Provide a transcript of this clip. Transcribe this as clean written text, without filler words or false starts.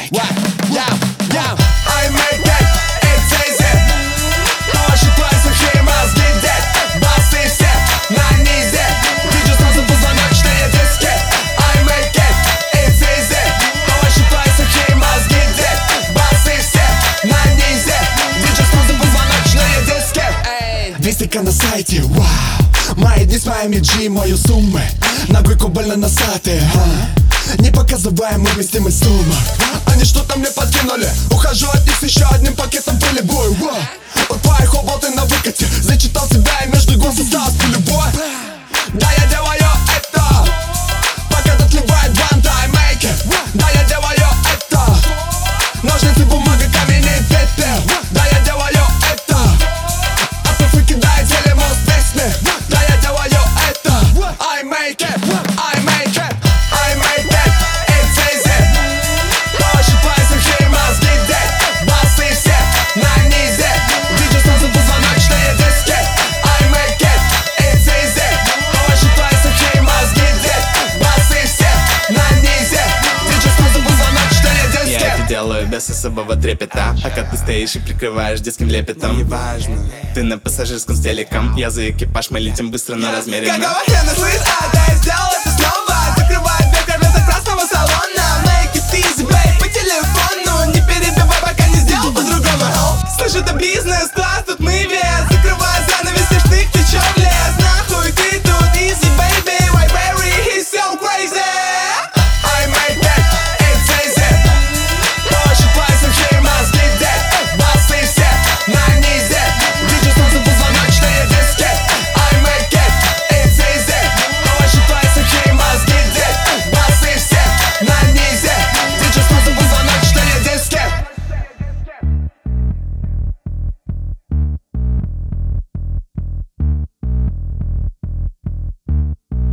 I make it, it's easy. Посчитай сухие мозги, дед. Басы все на низе. Диджей сразу позвоночные диски. I make it, it's easy. Посчитай сухие мозги, дед. Басы все на низе. Диджей сразу позвоночные диски. 200к на сайте, вау. Мои дни с моими G, мою суммы. Ногой больно носатые, не показываем, мы вместимый сумму. Они что-то мне подкинули. Ухожу от них с еще одним пакетом пылевой. От твоих оболты на выкате. Зачитал себя и между гон осталось пылевой. Да, я делаю это, пока отливает банта. I make it. Да, я делаю это. Ножницы, бумага, камень и пепел. Да, я делаю это. А то выкидает телемост песни. Да, я делаю это. I make it, I make it, I make it, it's easy. Посчитай сухие мозги, дед. Басы все на низе. Диджей сразу позвоночные диски. I make it, it's easy. Посчитай сухие мозги, дед. Басы все на низе. Диджей сразу позвоночные диски. Я это делаю без особого трепета, пока ты стоишь и прикрываешь детским лепетом. Неважно, ты на пассажирском с телеком. Я за экипаж, мы летим быстро, но размеренно. Какого хрена, слышь, а ты сделал это снова?